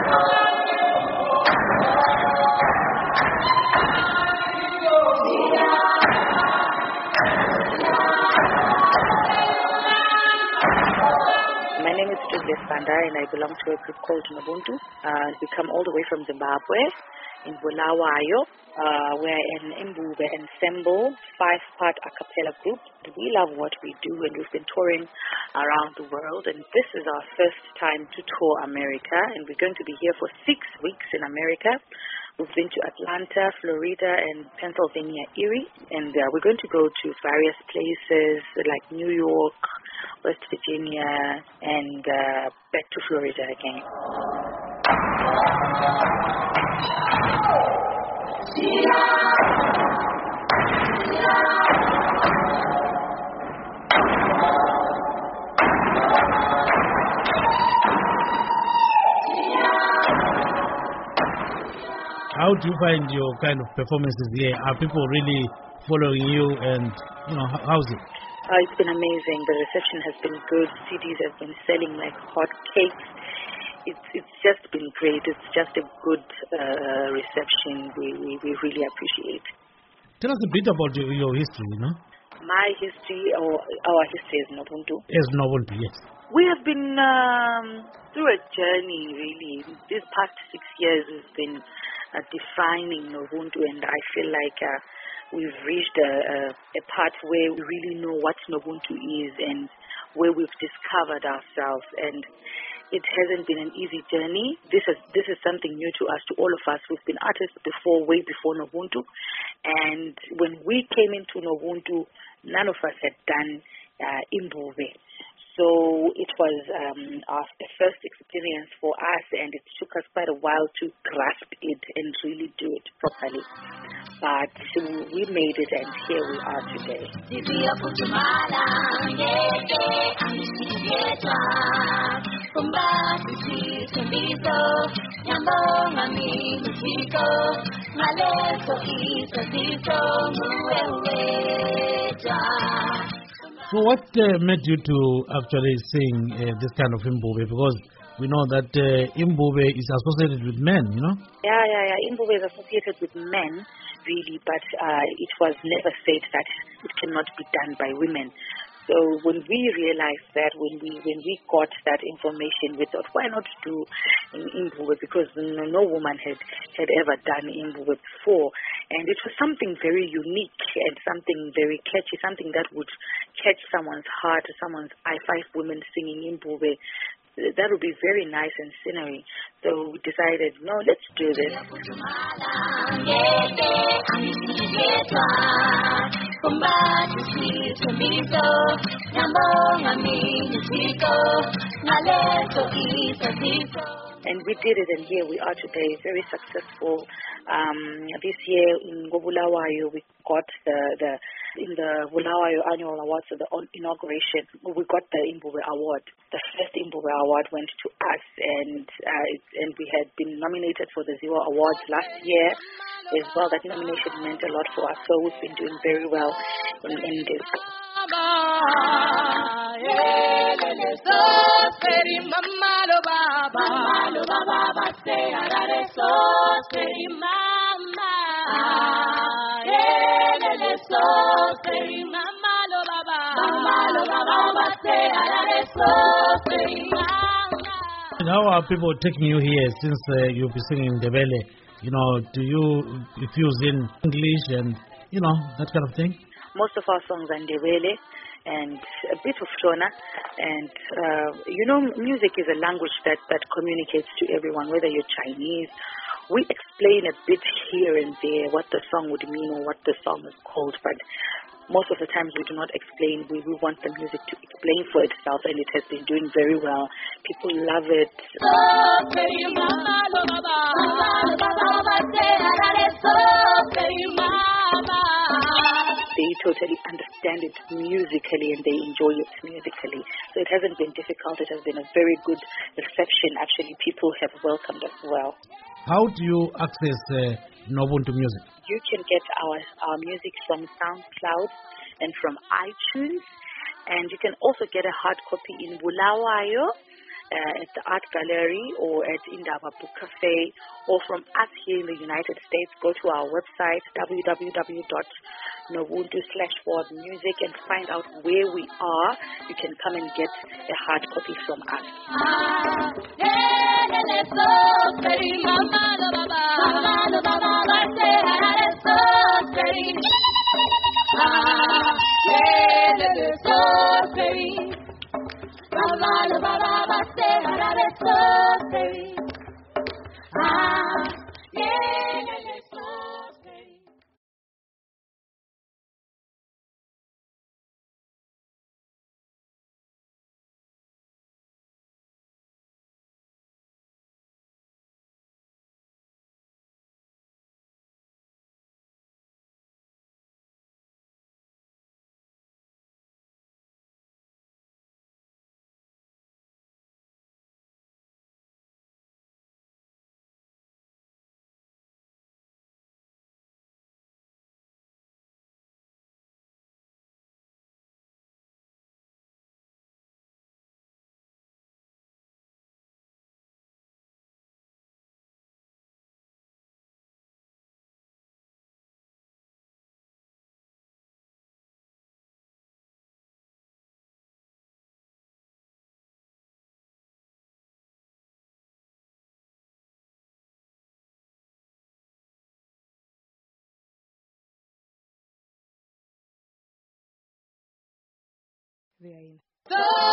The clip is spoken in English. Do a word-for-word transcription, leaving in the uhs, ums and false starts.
My name is Julius Bandar and I belong to a group called Nobuntu. Uh, we come all the way from Zimbabwe in Bulawayo. Uh, we're an Mbube ensemble, five-part a cappella group. We love what we do and we've been touring around the world, and this is our first time to tour America, and we're going to be here for six weeks in America. We've been to Atlanta, Florida, and Pennsylvania, Erie, and uh, we're going to go to various places like New York, West Virginia, and uh, back to Florida again. How do you find your kind of performances here? Are people really following you, and you know, how's it? Uh, it's been amazing. The reception has been good. C Ds have been selling like hot cakes. It's it's just been great. It's just a good uh, reception. We, we we really appreciate. Tell us a bit about your, your history, you know? My history, or our history as Nobuntu. As Nobuntu, yes. We have been um, through a journey, really. These past six years has been uh, defining Nobuntu, and I feel like uh, we've reached a, a, a part where we really know what Nobuntu is and where we've discovered ourselves. And it hasn't been an easy journey. This is this is something new to us, to all of us. We've been artists before, way before Nobuntu. And when we came into Nobuntu, none of us had done uh, Mbube. So it was um, our first experience for us, and it took us quite a while to grasp it and really do it properly. But we made it, and here we are today. So what uh, made you to actually sing uh, this kind of Mbube? Because we know that uh, Mbube is associated with men, you know? Yeah, yeah, yeah. Mbube is associated with men, really, but uh, it was never said that it cannot be done by women. So when we realized that, when we when we got that information, we thought, why not do Mbube? Because no, no woman had, had ever done Mbube before. And it was something very unique and something very catchy, something that would catch someone's heart, someone's eye. Five women singing Mbube. That would be very nice and scenery. So we decided, no, let's do this. And we did it, and here we are today, very successful. Um, this year in Bulawayo, we got the, the in the Bulawayo Annual Awards, so the inauguration, we got the Mbube Award. The first Mbube Award went to us, and uh, it, and we had been nominated for the Ziwa Awards last year as well. That nomination meant a lot for us, so we've been doing very well in, in this. How are people taking you here since uh, you'll be singing Ndebele? You know, do you infuse in English and, you know, that kind of thing? Most of our songs are Ndebele and a bit of Shona. And, uh, you know, music is a language that, that communicates to everyone, whether you're Chinese. We explain a bit here and there what the song would mean or what the song is called, but most of the times we do not explain. We, we want the music to explain for itself, and it has been doing very well. People love it. They totally understand it musically and they enjoy it musically. So it hasn't been difficult. It has been a very good reception. Actually, people have welcomed us well. How do you access uh, Nobuntu music? You can get our, our music from SoundCloud and from iTunes. And you can also get a hard copy in Bulawayo uh, at the Art Gallery or at Indaba Book Cafe, or from us here in the United States, go to our website w w w dot nobuntu slash world music and find out where we are. You can come and get a hard copy from us. They are in.